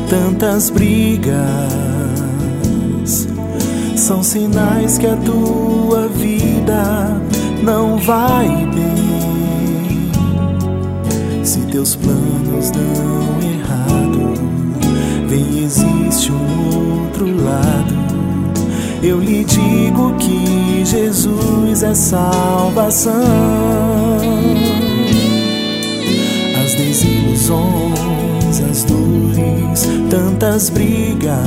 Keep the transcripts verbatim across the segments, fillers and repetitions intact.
tantas brigas são sinais que a tua vida não vai bem. Se teus planos dão errado, vem, existe um outro lado. Eu lhe digo que Jesus é salvação. As desilusões, as dores, tantas brigas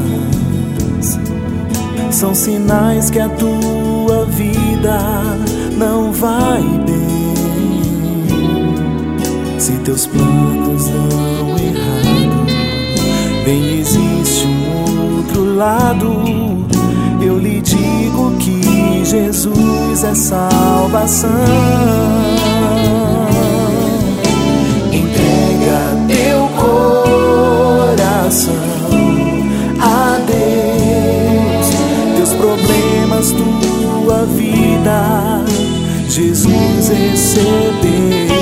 são sinais que a tua vida não vai bem. Se teus planos dão errado, bem, existe um outro lado. Eu lhe digo que Jesus é salvação. Entrega teu coração a Deus, teus problemas, tua vida, Jesus recebeu.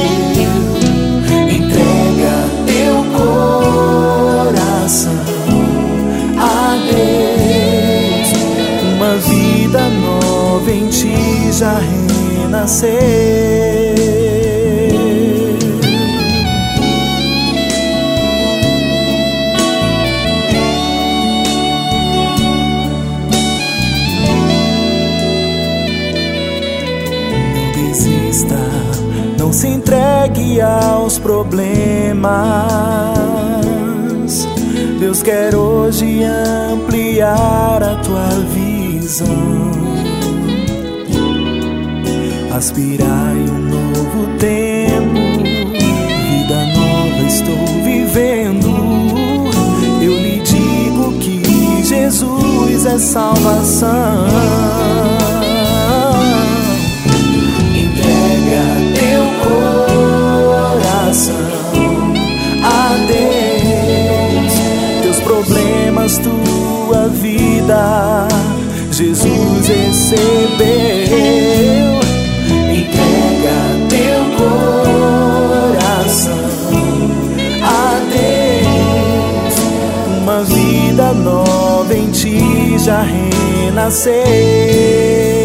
Entrega teu coração a Deus, uma vida nova em ti já renasceu. Não se entregue aos problemas. Deus quer hoje ampliar a tua visão. Aspirai um novo tempo, vida nova estou vivendo. Eu lhe digo que Jesus é salvação. A Deus, teus problemas, tua vida, Jesus recebeu. Entrega teu coração a Deus, uma vida nova em ti já renasceu.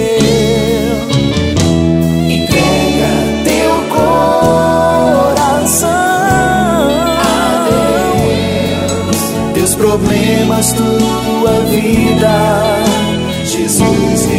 Problemas, tua vida, Jesus